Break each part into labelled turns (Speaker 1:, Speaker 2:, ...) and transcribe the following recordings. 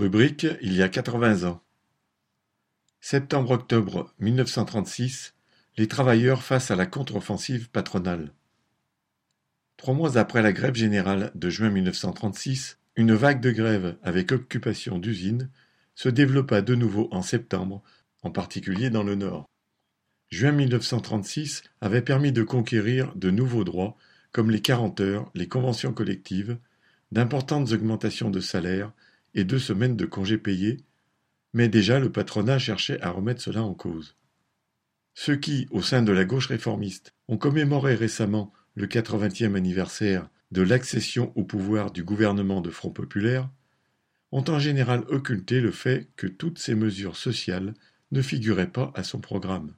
Speaker 1: Rubrique il y a 80 ans. Septembre-octobre 1936, les travailleurs face à la contre-offensive patronale. 3 mois après la grève générale de juin 1936, une vague de grève avec occupation d'usines se développa de nouveau en septembre, en particulier dans le Nord. Juin 1936 avait permis de conquérir de nouveaux droits comme les 40 heures, les conventions collectives, d'importantes augmentations de salaire et 2 semaines de congés payés, mais déjà le patronat cherchait à remettre cela en cause. Ceux qui, au sein de la gauche réformiste, ont commémoré récemment le 80e anniversaire de l'accession au pouvoir du gouvernement de Front populaire, ont en général occulté le fait que toutes ces mesures sociales ne figuraient pas à son programme.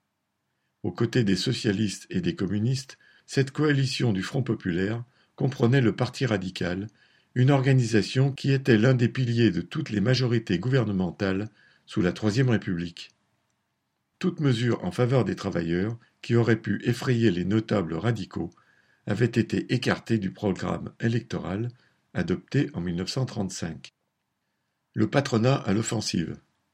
Speaker 1: Aux côtés des socialistes et des communistes, cette coalition du Front populaire comprenait le Parti radical, une organisation qui était l'un des piliers de toutes les majorités gouvernementales sous la Troisième République. Toute mesure en faveur des travailleurs, qui aurait pu effrayer les notables radicaux, avait été écartée du programme électoral adopté en 1935. Le patronat à l'offensive.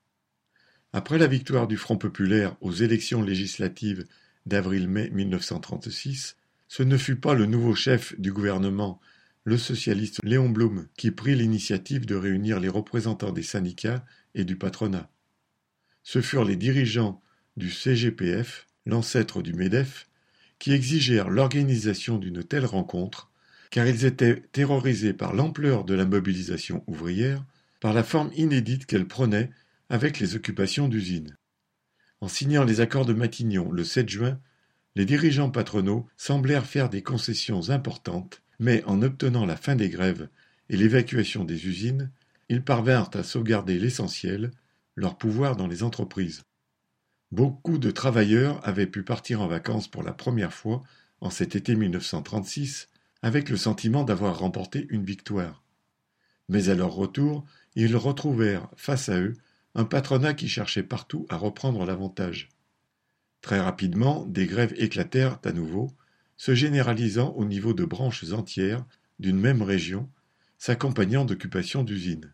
Speaker 1: Après la victoire du Front populaire aux élections législatives d'avril-mai 1936, ce ne fut pas le nouveau chef du gouvernement, le socialiste Léon Blum, qui prit l'initiative de réunir les représentants des syndicats et du patronat. Ce furent les dirigeants du CGPF, l'ancêtre du MEDEF, qui exigèrent l'organisation d'une telle rencontre, car ils étaient terrorisés par l'ampleur de la mobilisation ouvrière, par la forme inédite qu'elle prenait avec les occupations d'usines. En signant les accords de Matignon le 7 juin, les dirigeants patronaux semblèrent faire des concessions importantes, mais en obtenant la fin des grèves et l'évacuation des usines, ils parvinrent à sauvegarder l'essentiel, leur pouvoir dans les entreprises. Beaucoup de travailleurs avaient pu partir en vacances pour la première fois en cet été 1936 avec le sentiment d'avoir remporté une victoire. Mais à leur retour, ils retrouvèrent face à eux un patronat qui cherchait partout à reprendre l'avantage. Très rapidement, des grèves éclatèrent à nouveau, se généralisant au niveau de branches entières d'une même région, s'accompagnant d'occupations d'usines.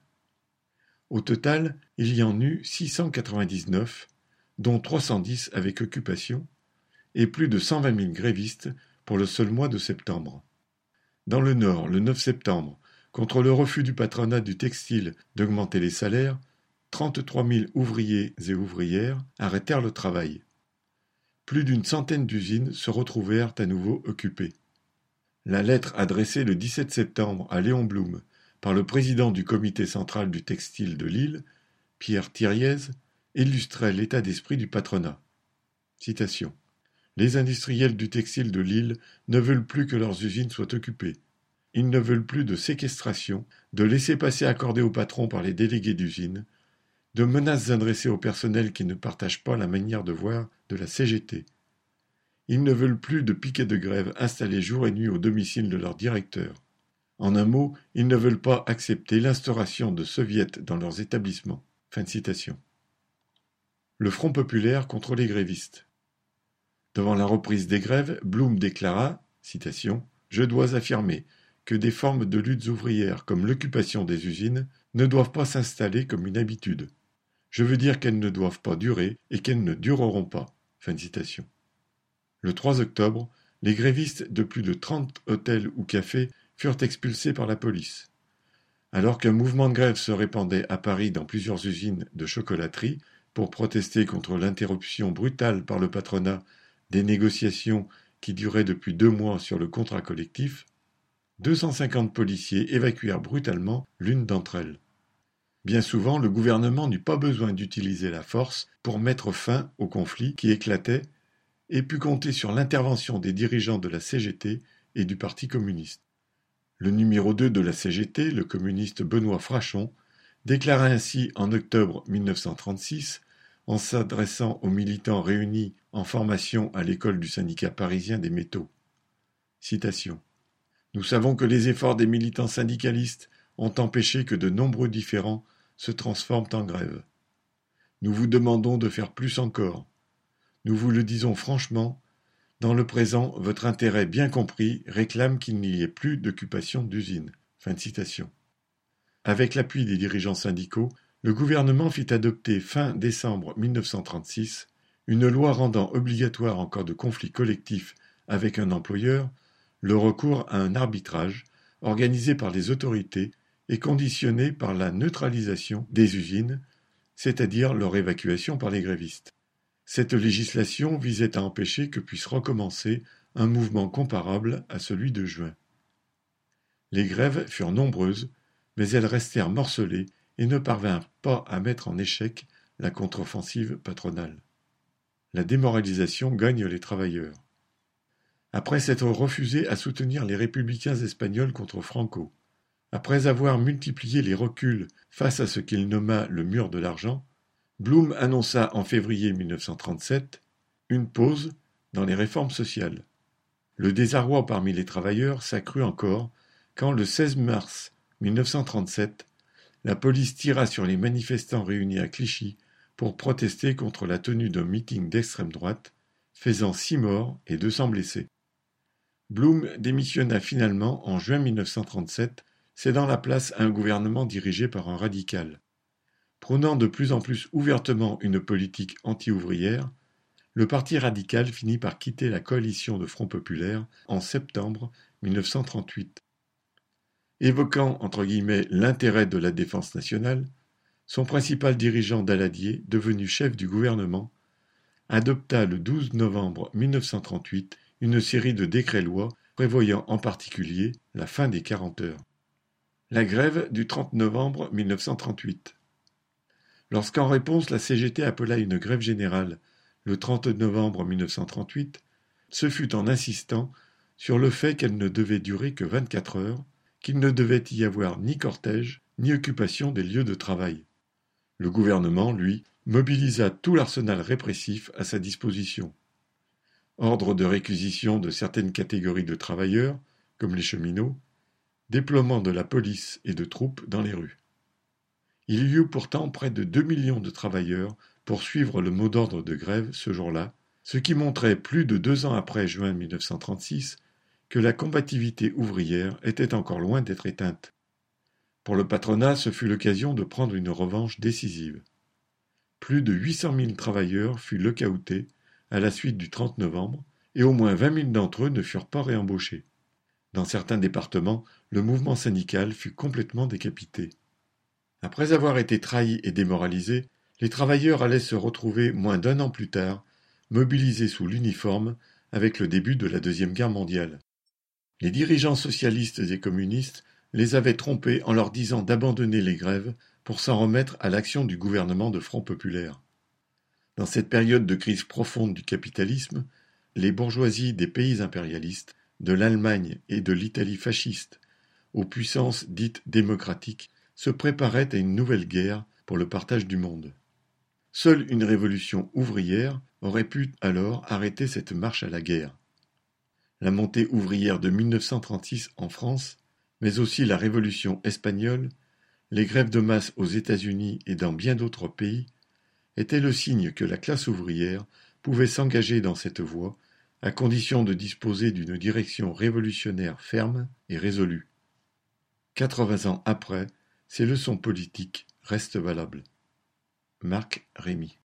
Speaker 1: Au total, il y en eut 699, dont 310 avec occupation, et plus de 120 000 grévistes pour le seul mois de septembre. Dans le Nord, le 9 septembre, contre le refus du patronat du textile d'augmenter les salaires, 33 000 ouvriers et ouvrières arrêtèrent le travail. Plus d'une centaine d'usines se retrouvèrent à nouveau occupées. La lettre adressée le 17 septembre à Léon Blum par le président du comité central du textile de Lille, Pierre Thiriez, illustrait l'état d'esprit du patronat. Citation. Les industriels du textile de Lille ne veulent plus que leurs usines soient occupées. Ils ne veulent plus de séquestration, de laissez-passer accordés au patron par les délégués d'usine, de menaces adressées au personnel qui ne partage pas la manière de voir de la CGT. Ils ne veulent plus de piquets de grève installés jour et nuit au domicile de leur directeur. En un mot, ils ne veulent pas accepter l'instauration de soviets dans leurs établissements. Fin de citation. Le Front populaire contre les grévistes. Devant la reprise des grèves, Blum déclara, citation, « Je dois affirmer que des formes de luttes ouvrières comme l'occupation des usines ne doivent pas s'installer comme une habitude. Je veux dire qu'elles ne doivent pas durer et qu'elles ne dureront pas. » Fin de citation. Le 3 octobre, les grévistes de plus de 30 hôtels ou cafés furent expulsés par la police. Alors qu'un mouvement de grève se répandait à Paris dans plusieurs usines de chocolaterie pour protester contre l'interruption brutale par le patronat des négociations qui duraient depuis 2 mois sur le contrat collectif, 250 policiers évacuèrent brutalement l'une d'entre elles. Bien souvent, le gouvernement n'eut pas besoin d'utiliser la force pour mettre fin au conflit qui éclatait et put compter sur l'intervention des dirigeants de la CGT et du Parti communiste. Le numéro 2 de la CGT, le communiste Benoît Frachon, déclara ainsi en octobre 1936, en s'adressant aux militants réunis en formation à l'école du syndicat parisien des métaux. Citation. « Nous savons que les efforts des militants syndicalistes ont empêché que de nombreux différends se transforment en grève. Nous vous demandons de faire plus encore. Nous vous le disons franchement, dans le présent, votre intérêt bien compris réclame qu'il n'y ait plus d'occupation d'usines. » Fin de citation. Avec l'appui des dirigeants syndicaux, le gouvernement fit adopter fin décembre 1936 une loi rendant obligatoire en cas de conflit collectif avec un employeur le recours à un arbitrage organisé par les autorités et conditionné par la neutralisation des usines, c'est-à-dire leur évacuation par les grévistes. Cette législation visait à empêcher que puisse recommencer un mouvement comparable à celui de juin. Les grèves furent nombreuses, mais elles restèrent morcelées et ne parvinrent pas à mettre en échec la contre-offensive patronale. La démoralisation gagne les travailleurs. Après s'être refusé à soutenir les républicains espagnols contre Franco, après avoir multiplié les reculs face à ce qu'il nomma le mur de l'argent, Blum annonça en février 1937 une pause dans les réformes sociales. Le désarroi parmi les travailleurs s'accrut encore quand, le 16 mars 1937, la police tira sur les manifestants réunis à Clichy pour protester contre la tenue d'un meeting d'extrême droite, faisant 6 morts et 200 blessés. Blum démissionna finalement en juin 1937, cédant la place à un gouvernement dirigé par un radical. Prônant de plus en plus ouvertement une politique anti-ouvrière, le Parti radical finit par quitter la coalition de Front populaire en septembre 1938. Évoquant entre guillemets l'intérêt de la défense nationale, son principal dirigeant Daladier, devenu chef du gouvernement, adopta le 12 novembre 1938 une série de décrets-lois prévoyant en particulier la fin des 40 heures. La grève du 30 novembre 1938. Lorsqu'en réponse la CGT appela une grève générale le 30 novembre 1938, ce fut en insistant sur le fait qu'elle ne devait durer que 24 heures, qu'il ne devait y avoir ni cortège, ni occupation des lieux de travail. Le gouvernement, lui, mobilisa tout l'arsenal répressif à sa disposition. Ordre de réquisition de certaines catégories de travailleurs, comme les cheminots, déploiement de la police et de troupes dans les rues. Il y eut pourtant près de 2 millions de travailleurs pour suivre le mot d'ordre de grève ce jour-là, ce qui montrait plus de 2 ans après juin 1936 que la combativité ouvrière était encore loin d'être éteinte. Pour le patronat, ce fut l'occasion de prendre une revanche décisive. Plus de 800 000 travailleurs furent lockoutés à la suite du 30 novembre et au moins 20 000 d'entre eux ne furent pas réembauchés. Dans certains départements, le mouvement syndical fut complètement décapité. Après avoir été trahis et démoralisés, les travailleurs allaient se retrouver moins d'1 an plus tard, mobilisés sous l'uniforme avec le début de la Deuxième Guerre mondiale. Les dirigeants socialistes et communistes les avaient trompés en leur disant d'abandonner les grèves pour s'en remettre à l'action du gouvernement de Front populaire. Dans cette période de crise profonde du capitalisme, les bourgeoisies des pays impérialistes, de l'Allemagne et de l'Italie fasciste, aux puissances dites démocratiques, se préparaient à une nouvelle guerre pour le partage du monde. Seule une révolution ouvrière aurait pu alors arrêter cette marche à la guerre. La montée ouvrière de 1936 en France, mais aussi la révolution espagnole, les grèves de masse aux États-Unis et dans bien d'autres pays, étaient le signe que la classe ouvrière pouvait s'engager dans cette voie, à condition de disposer d'une direction révolutionnaire ferme et résolue. 80 ans après, ces leçons politiques restent valables. Marc Rémy.